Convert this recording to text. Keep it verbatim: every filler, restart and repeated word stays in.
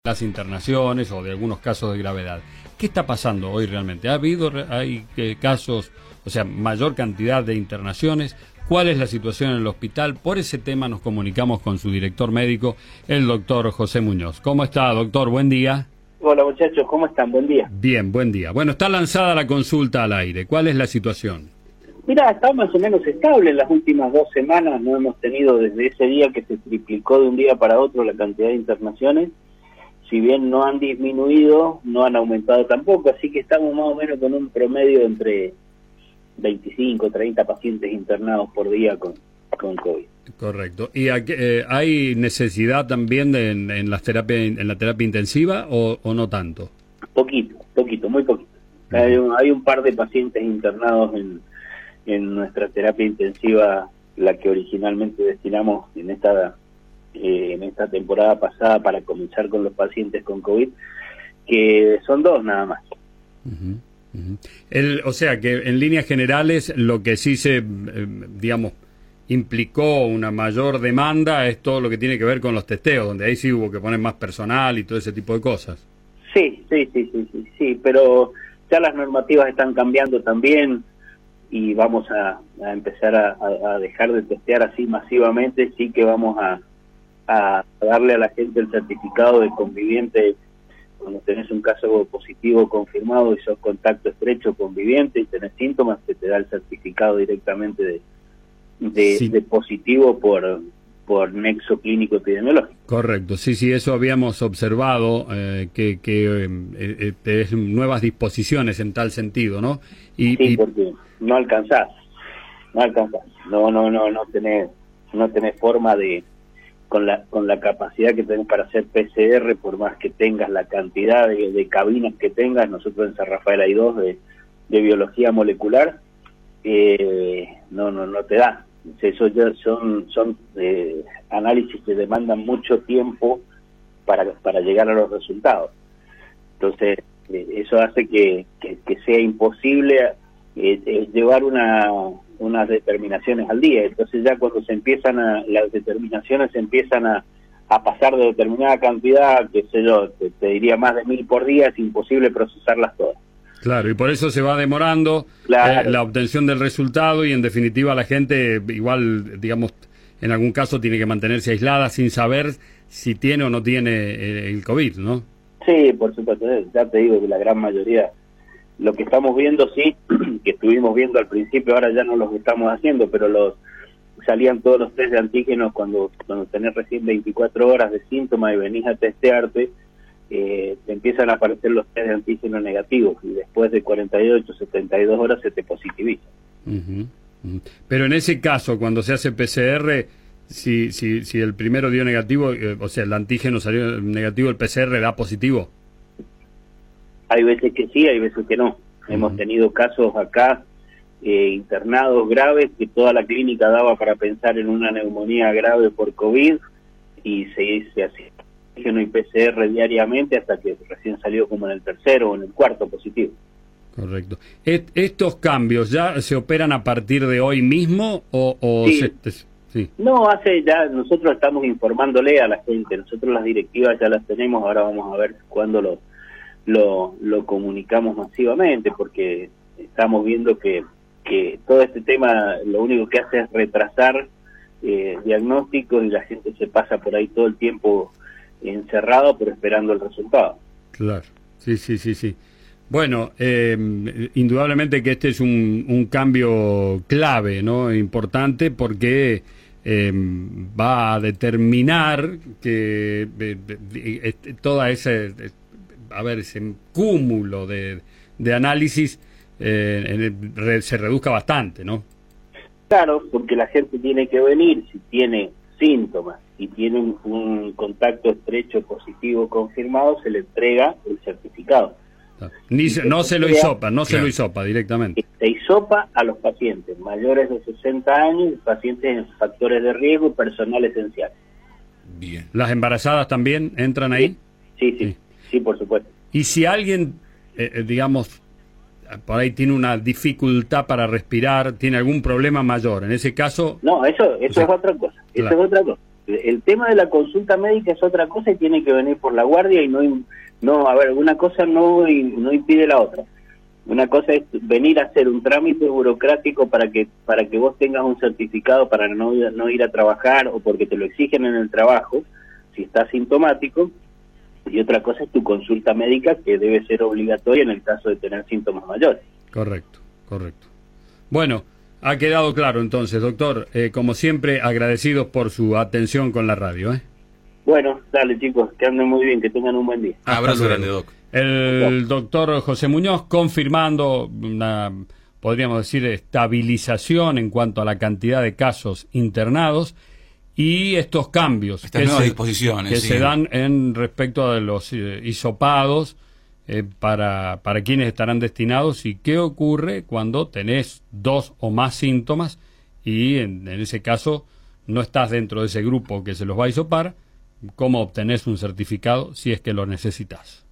las internaciones o de algunos casos de gravedad. ¿Qué está pasando hoy realmente? ¿Ha habido hay eh, casos, o sea, mayor cantidad de internaciones? ¿Cuál es la situación en el hospital? Por ese tema nos comunicamos con su director médico, el doctor José Muñoz. ¿Cómo está, doctor? Buen día. Hola, muchachos, ¿cómo están? Buen día. Bien, buen día. Bueno, está lanzada la consulta al aire. ¿Cuál es la situación? Mira, está más o menos estable en las últimas dos semanas. No hemos tenido desde ese día que se triplicó de un día para otro la cantidad de internaciones. Si bien no han disminuido, no han aumentado tampoco, así que estamos más o menos con un promedio entre veinticinco, treinta pacientes internados por día con, con COVID. Correcto. ¿Y aquí, eh, hay necesidad también de, en, en, las terapia, en la terapia intensiva o, o no tanto? Poquito, poquito, muy poquito. Uh-huh. hay, un, hay un par de pacientes internados en, en nuestra terapia intensiva, la que originalmente destinamos en esta... Eh, en esta temporada pasada para comenzar con los pacientes con COVID, que son dos nada más. Uh-huh, uh-huh. El, o sea que en líneas generales lo que sí se, eh, digamos, implicó una mayor demanda es todo lo que tiene que ver con los testeos, donde ahí sí hubo que poner más personal y todo ese tipo de cosas. Sí, sí, sí, sí, sí, sí, pero ya las normativas están cambiando también y vamos a, a empezar a, a dejar de testear así masivamente. Sí que vamos a a darle a la gente el certificado de conviviente cuando tenés un caso positivo confirmado y sos contacto estrecho conviviente y tenés síntomas, que te da el certificado directamente de, de, sí. de positivo por, por nexo clínico epidemiológico. Correcto, sí, sí, eso habíamos observado, eh, que, que eh, eh, es nuevas disposiciones en tal sentido, ¿no? Y, sí, y... porque no alcanzás, no alcanzás, no, no, no, no tenés, no tenés forma de con la con la capacidad que tenés para hacer P C R, por más que tengas la cantidad de, de cabinas que tengas. Nosotros en San Rafael hay dos de, de biología molecular, eh, no no no te da. Eso ya son son eh, análisis que demandan mucho tiempo para para llegar a los resultados. Entonces eh, eso hace que, que, que sea imposible eh, eh, llevar una unas determinaciones al día. Entonces ya cuando se empiezan a, las determinaciones se empiezan a, a pasar de determinada cantidad, qué sé yo, te, te diría más de mil por día, es imposible procesarlas todas. Claro, y por eso se va demorando claro. eh, la obtención del resultado y en definitiva la gente igual, digamos, en algún caso tiene que mantenerse aislada sin saber si tiene o no tiene eh, el COVID, ¿no? Sí, por supuesto, ya te digo que la gran mayoría. Lo que estamos viendo, sí, que estuvimos viendo al principio, ahora ya no los estamos haciendo, pero los salían todos los test de antígenos cuando, cuando tenés recién veinticuatro horas de síntomas y venís a testearte, eh, te empiezan a aparecer los test de antígenos negativos y después de cuarenta y ocho, setenta y dos horas se te positiviza. Uh-huh, uh-huh. Pero en ese caso, cuando se hace P C R, si, si, si el primero dio negativo, eh, o sea, el antígeno salió negativo, ¿el P C R da positivo? Hay veces que sí, hay veces que no. Uh-huh. Hemos tenido casos acá eh, internados graves que toda la clínica daba para pensar en una neumonía grave por COVID y se, se hacía antígeno y P C R diariamente hasta que recién salió como en el tercero o en el cuarto positivo. Correcto. ¿Et, ¿Estos cambios ya se operan a partir de hoy mismo o...? o sí. se, sí. No, hace ya, nosotros estamos informándole a la gente, nosotros las directivas ya las tenemos, ahora vamos a ver cuándo lo... Lo, lo comunicamos masivamente, porque estamos viendo que, que todo este tema lo único que hace es retrasar eh, diagnósticos y la gente se pasa por ahí todo el tiempo encerrado pero esperando el resultado. Claro, sí, sí, sí, sí. Bueno, eh, indudablemente que este es un, un cambio clave, ¿no? Importante porque eh, va a determinar que eh, eh, toda esa... a ver, ese cúmulo de, de análisis eh, en el, re, se reduzca bastante, ¿no? Claro, porque la gente tiene que venir si tiene síntomas y tiene un, un contacto estrecho positivo confirmado, se le entrega el certificado. Ni se, no se lo hisopa, no claro. se lo hisopa directamente. Se hisopa a los pacientes mayores de sesenta años, pacientes en factores de riesgo y personal esencial. Bien. ¿Las embarazadas también entran ahí? Sí, sí. sí. sí. Sí, por supuesto. Y si alguien, eh, digamos, por ahí tiene una dificultad para respirar, tiene algún problema mayor, en ese caso... No, eso eso o sea, es otra cosa, eso claro. es otra cosa. El tema de la consulta médica es otra cosa y tiene que venir por la guardia y no, no a ver, una cosa no, no impide la otra. Una cosa es venir a hacer un trámite burocrático para que para que vos tengas un certificado para no, no ir a trabajar o porque te lo exigen en el trabajo, si estás sintomático, y otra cosa es tu consulta médica que debe ser obligatoria en el caso de tener síntomas mayores. Correcto, correcto. Bueno, ha quedado claro entonces, doctor. Eh, como siempre, agradecidos por su atención con la radio, ¿eh? Bueno, dale chicos, que anden muy bien, que tengan un buen día. Abrazo grande, doc. El doctor José Muñoz confirmando una, podríamos decir, estabilización en cuanto a la cantidad de casos internados y estos cambios Estas que, nuevas se, disposiciones, que sí. se dan en respecto de los eh, hisopados eh, para, para quienes estarán destinados y qué ocurre cuando tenés dos o más síntomas y en, en ese caso no estás dentro de ese grupo que se los va a hisopar, cómo obtenés un certificado si es que lo necesitas.